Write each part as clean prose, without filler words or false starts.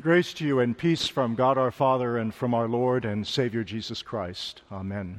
Grace to you and peace from God our Father and from our Lord and Savior Jesus Christ. Amen.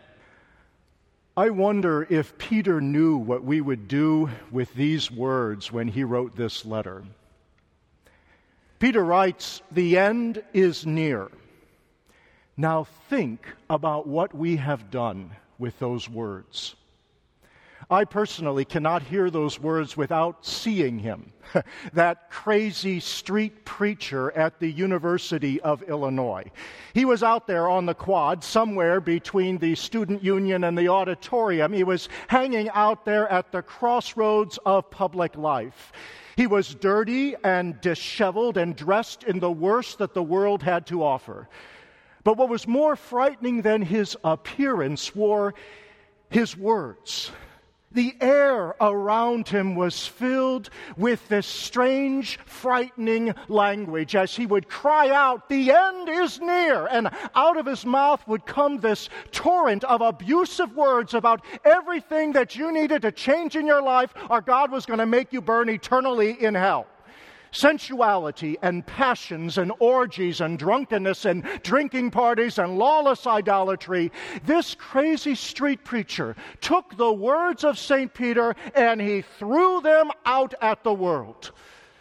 I wonder if Peter knew what we would do with these words when he wrote this letter. Peter writes, "The end is near." Now think about what we have done with those words. I personally cannot hear those words without seeing him, that crazy street preacher at the University of Illinois. He was out there on the quad, somewhere between the student union and the auditorium. He was hanging out there at the crossroads of public life. He was dirty and disheveled and dressed in the worst that the world had to offer. But what was more frightening than his appearance were his words. The air around him was filled with this strange, frightening language as he would cry out, "The end is near!" And out of his mouth would come this torrent of abusive words about everything that you needed to change in your life, or God was going to make you burn eternally in hell. Sensuality and passions and orgies and drunkenness and drinking parties and lawless idolatry. This crazy street preacher took the words of St. Peter and he threw them out at the world.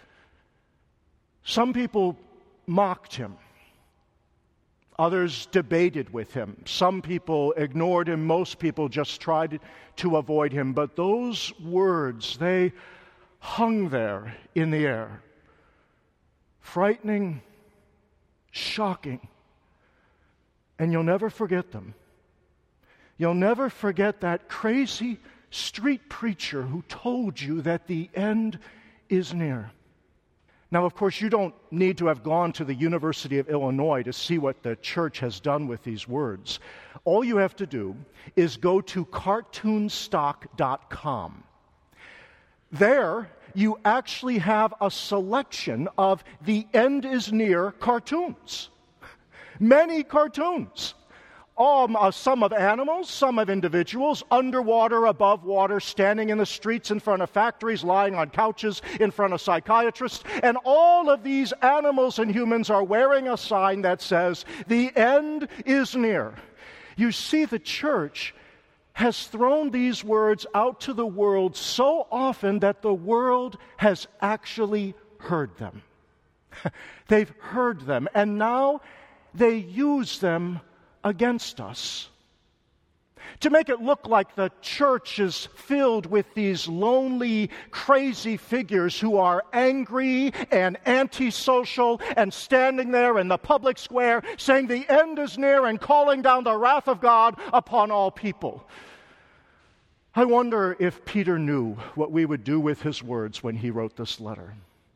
Some people mocked him. Others debated with him. Some people ignored him. Most people just tried to avoid him. But those words, they hung there in the air. Frightening, shocking, and you'll never forget them. You'll never forget that crazy street preacher who told you that the end is near. Now, of course, you don't need to have gone to the University of Illinois to see what the church has done with these words. All you have to do is go to cartoonstock.com. There, you actually have a selection of the end is near cartoons. Many cartoons. Some of animals, some of individuals, underwater, above water, standing in the streets in front of factories, lying on couches in front of psychiatrists. And all of these animals and humans are wearing a sign that says, "The end is near." You see, the church has thrown these words out to the world so often that the world has actually heard them. They've heard them, and now they use them against us. To make it look like the church is filled with these lonely, crazy figures who are angry and antisocial and standing there in the public square saying the end is near and calling down the wrath of God upon all people. I wonder if Peter knew what we would do with his words when he wrote this letter.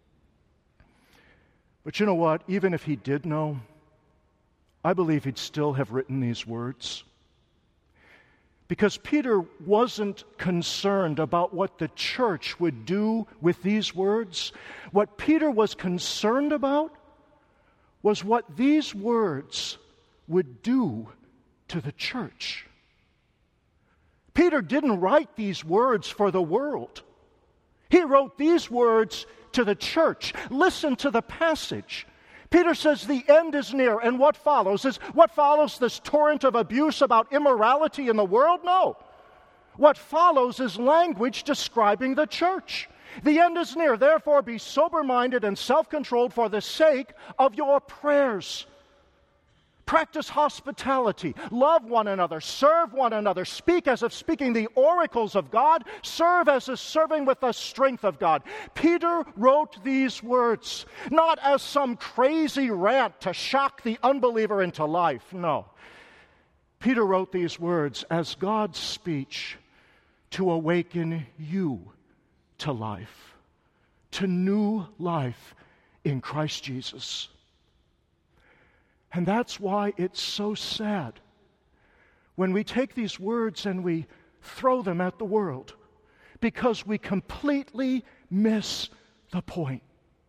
But you know what? Even if he did know, I believe he'd still have written these words. Because Peter wasn't concerned about what the church would do with these words. What Peter was concerned about was what these words would do to the church. Peter didn't write these words for the world. He wrote these words to the church. Listen to the passage. Peter says the end is near, and what follows this torrent of abuse about immorality in the world? No. What follows is language describing the church. The end is near, therefore be sober-minded and self-controlled for the sake of your prayers. Practice hospitality, love one another, serve one another, speak as if speaking the oracles of God, serve as if serving with the strength of God. Peter wrote these words, not as some crazy rant to shock the unbeliever into life, no. Peter wrote these words as God's speech to awaken you to life, to new life in Christ Jesus. And that's why it's so sad when we take these words and we throw them at the world, because we completely miss the point.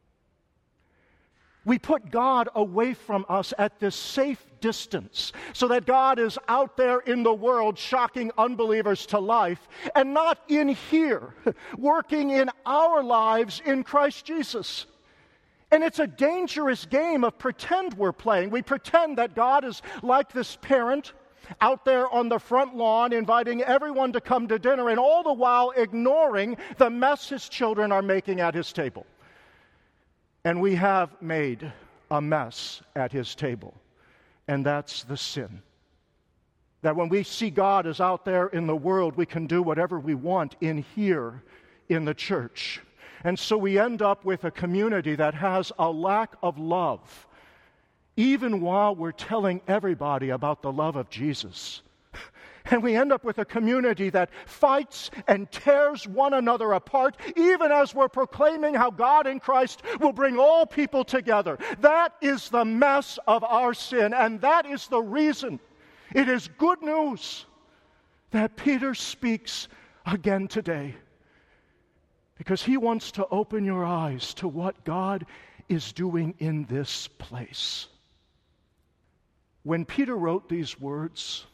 We put God away from us at this safe distance so that God is out there in the world shocking unbelievers to life and not in here, working in our lives in Christ Jesus. And it's a dangerous game of pretend we're playing. We pretend that God is like this parent out there on the front lawn inviting everyone to come to dinner, and all the while ignoring the mess his children are making at his table. And we have made a mess at his table, and that's the sin. That when we see God as out there in the world, we can do whatever we want in here in the church. And so we end up with a community that has a lack of love, even while we're telling everybody about the love of Jesus. And we end up with a community that fights and tears one another apart, even as we're proclaiming how God in Christ will bring all people together. That is the mess of our sin, and that is the reason it is good news that Peter speaks again today. Because he wants to open your eyes to what God is doing in this place. When Peter wrote these words,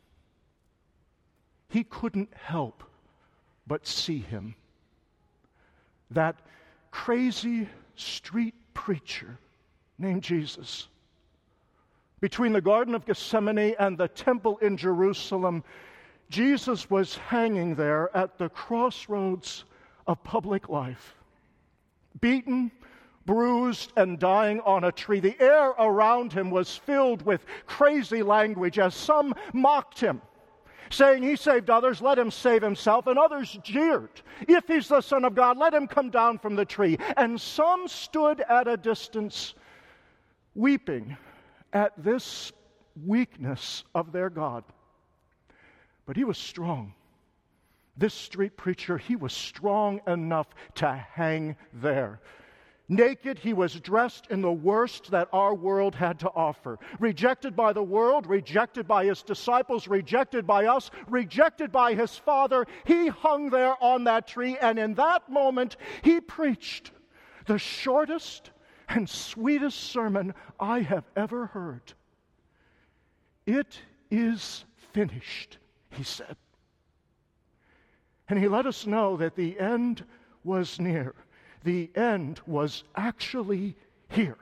he couldn't help but see him. That crazy street preacher named Jesus. Between the Garden of Gethsemane and the temple in Jerusalem, Jesus was hanging there at the crossroads of public life. Beaten, bruised, and dying on a tree. The air around him was filled with crazy language as some mocked him, saying he saved others, let him save himself, and others jeered. If he's the Son of God, let him come down from the tree. And some stood at a distance, weeping at this weakness of their God. But he was strong. This street preacher, he was strong enough to hang there. Naked, he was dressed in the worst that our world had to offer. Rejected by the world, rejected by his disciples, rejected by us, rejected by his Father. He hung there on that tree, and in that moment, he preached the shortest and sweetest sermon I have ever heard. It is finished, he said. And he let us know that the end was near. The end was actually here.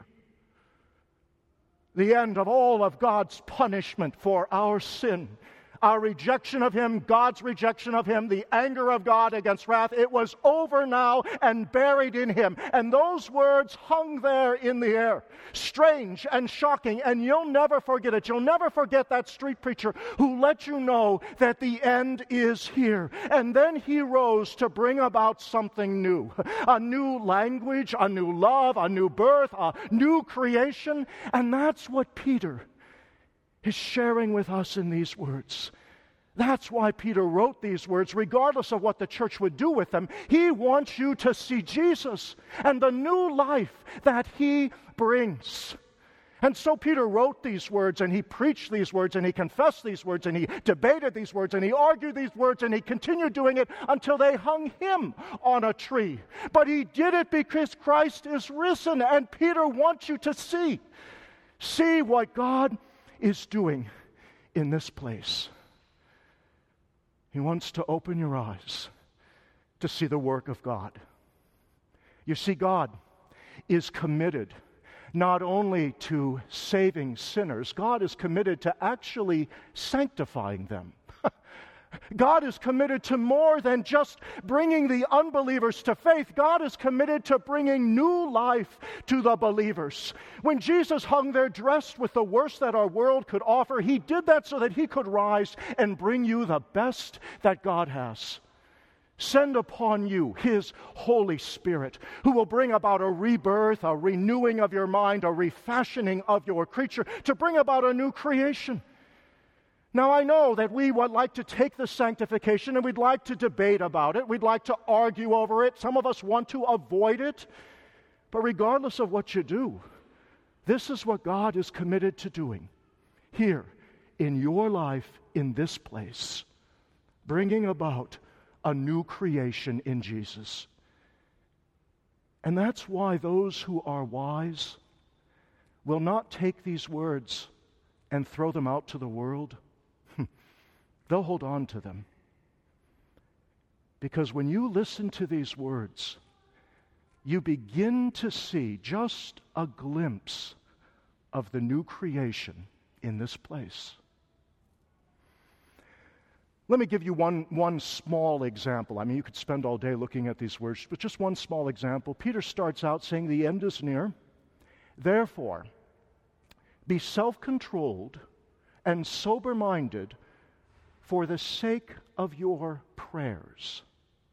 The end of all of God's punishment for our sin. Our rejection of him, God's rejection of him, the anger of God against wrath. It was over now and buried in him. And those words hung there in the air. Strange and shocking, and you'll never forget it. You'll never forget that street preacher who let you know that the end is here. And then he rose to bring about something new. A new language, a new love, a new birth, a new creation. And that's what Peter is sharing with us in these words. That's why Peter wrote these words, regardless of what the church would do with them. He wants you to see Jesus and the new life that he brings. And so Peter wrote these words, and he preached these words, and he confessed these words, and he debated these words, and he argued these words, and he continued doing it until they hung him on a tree. But he did it because Christ is risen, and Peter wants you to see what God is doing in this place. He wants to open your eyes to see the work of God. You see, God is committed not only to saving sinners, God is committed to actually sanctifying them. God is committed to more than just bringing the unbelievers to faith. God is committed to bringing new life to the believers. When Jesus hung there dressed with the worst that our world could offer, he did that so that he could rise and bring you the best that God has. Send upon you his Holy Spirit, who will bring about a rebirth, a renewing of your mind, a refashioning of your creature, to bring about a new creation. Now, I know that we would like to take the sanctification and we'd like to debate about it. We'd like to argue over it. Some of us want to avoid it. But regardless of what you do, this is what God is committed to doing here in your life in this place, bringing about a new creation in Jesus. And that's why those who are wise will not take these words and throw them out to the world. They'll hold on to them. Because when you listen to these words, you begin to see just a glimpse of the new creation in this place. Let me give you one small example. I mean, you could spend all day looking at these words, but just one small example. Peter starts out saying, the end is near. Therefore, be self-controlled and sober-minded for the sake of your prayers.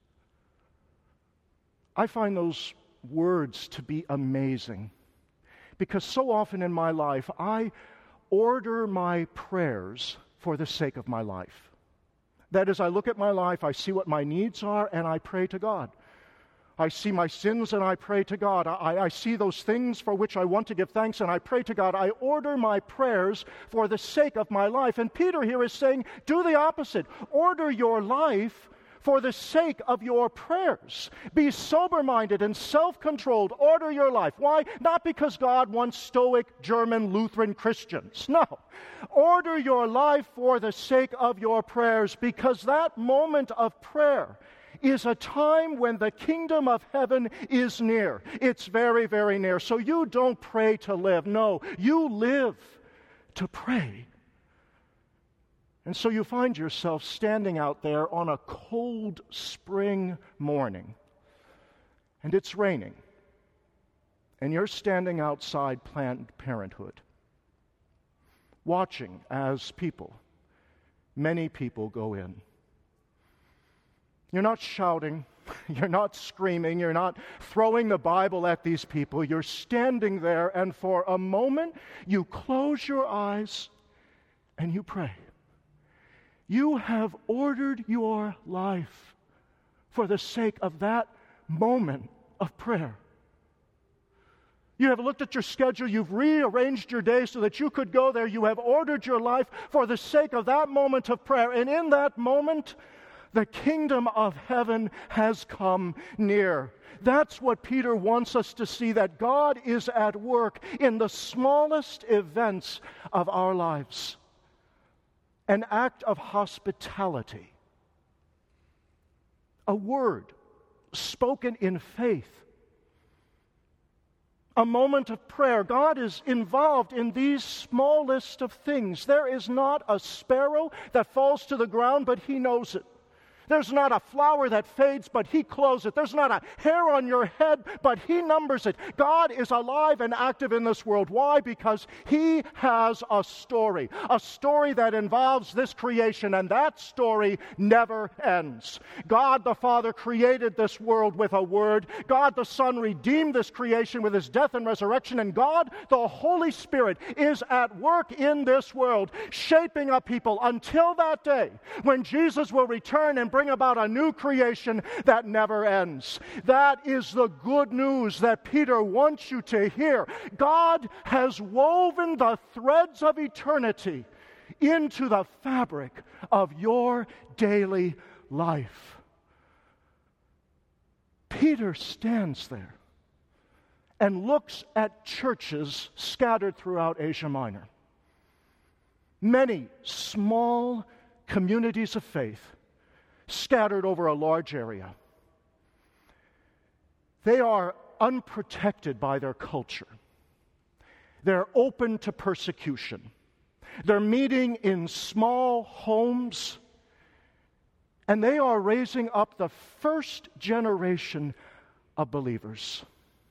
I find those words to be amazing because so often in my life, I order my prayers for the sake of my life. That is, I look at my life, I see what my needs are, and I pray to God. I see my sins and I pray to God. I see those things for which I want to give thanks and I pray to God. I order my prayers for the sake of my life. And Peter here is saying, do the opposite. Order your life for the sake of your prayers. Be sober-minded and self-controlled. Order your life. Why? Not because God wants stoic German Lutheran Christians. No. Order your life for the sake of your prayers, because that moment of prayer is a time when the kingdom of heaven is near. It's very, very near. So you don't pray to live. No, you live to pray. And so you find yourself standing out there on a cold spring morning, and it's raining, and you're standing outside Planned Parenthood, watching as many people go in. You're not shouting, you're not screaming, you're not throwing the Bible at these people. You're standing there, and for a moment, you close your eyes and you pray. You have ordered your life for the sake of that moment of prayer. You have looked at your schedule, you've rearranged your day so that you could go there. You have ordered your life for the sake of that moment of prayer. And in that moment, the kingdom of heaven has come near. That's what Peter wants us to see, that God is at work in the smallest events of our lives. An act of hospitality, a word spoken in faith, a moment of prayer. God is involved in these smallest of things. There is not a sparrow that falls to the ground, but He knows it. There's not a flower that fades, but He clothes it. There's not a hair on your head, but He numbers it. God is alive and active in this world. Why? Because He has a story that involves this creation, and that story never ends. God the Father created this world with a word. God the Son redeemed this creation with His death and resurrection, and God the Holy Spirit is at work in this world, shaping up people until that day when Jesus will return and bring about a new creation that never ends. That is the good news that Peter wants you to hear. God has woven the threads of eternity into the fabric of your daily life. Peter stands there and looks at churches scattered throughout Asia Minor. Many small communities of faith scattered over a large area. They are unprotected by their culture. They're open to persecution. They're meeting in small homes, and they are raising up the first generation of believers.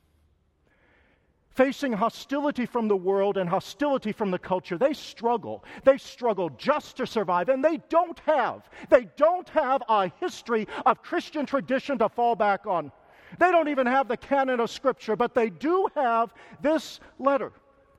Facing hostility from the world and hostility from the culture, they struggle. They struggle just to survive, and they don't have a history of Christian tradition to fall back on. They don't even have the canon of Scripture, but they do have this letter.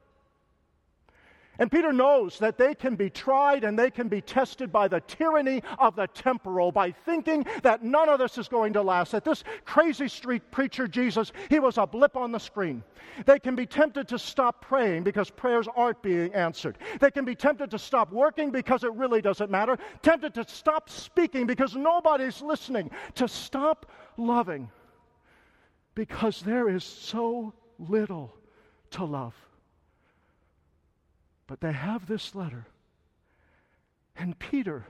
And Peter knows that they can be tried and they can be tested by the tyranny of the temporal, by thinking that none of this is going to last, that this crazy street preacher Jesus, he was a blip on the screen. They can be tempted to stop praying because prayers aren't being answered. They can be tempted to stop working because it really doesn't matter, tempted to stop speaking because nobody's listening, to stop loving because there is so little to love. But they have this letter. And Peter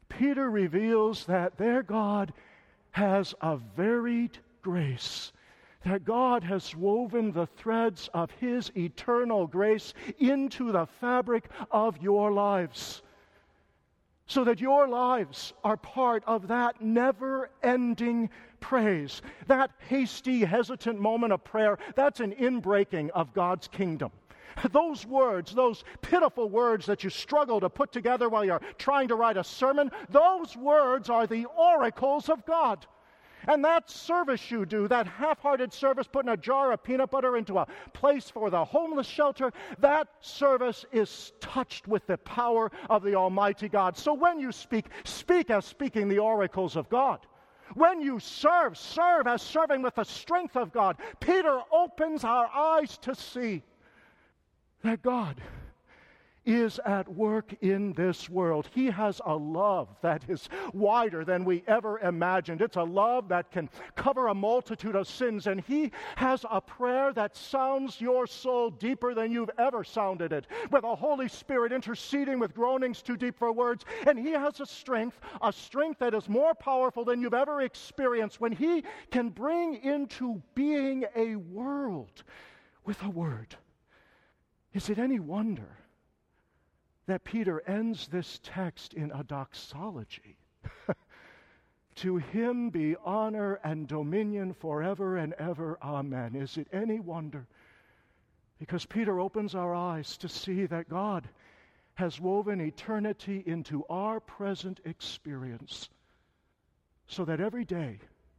reveals that their God has a varied grace that God has woven the threads of His eternal grace into the fabric of your lives, so that your lives are part of that never-ending praise, that hasty, hesitant moment of prayer. That's an inbreaking of God's kingdom. Those words, those pitiful words that you struggle to put together while you're trying to write a sermon, those words are the oracles of God. And that service you do, that half-hearted service, putting a jar of peanut butter into a place for the homeless shelter, that service is touched with the power of the Almighty God. So when you speak, speak as speaking the oracles of God. When you serve, serve as serving with the strength of God. Peter opens our eyes to see that God is at work in this world. He has a love that is wider than we ever imagined. It's a love that can cover a multitude of sins, and He has a prayer that sounds your soul deeper than you've ever sounded it, with the Holy Spirit interceding with groanings too deep for words. And He has a strength that is more powerful than you've ever experienced, when He can bring into being a world with a word. Is it any wonder that Peter ends this text in a doxology? To Him be honor and dominion forever and ever. Amen. Is it any wonder? Because Peter opens our eyes to see that God has woven eternity into our present experience, so that every day,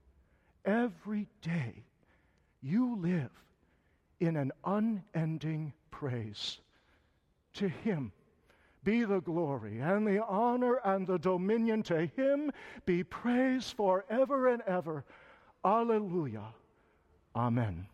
you live in an unending praise. To Him be the glory and the honor and the dominion. To Him be praise forever and ever. Alleluia. Amen.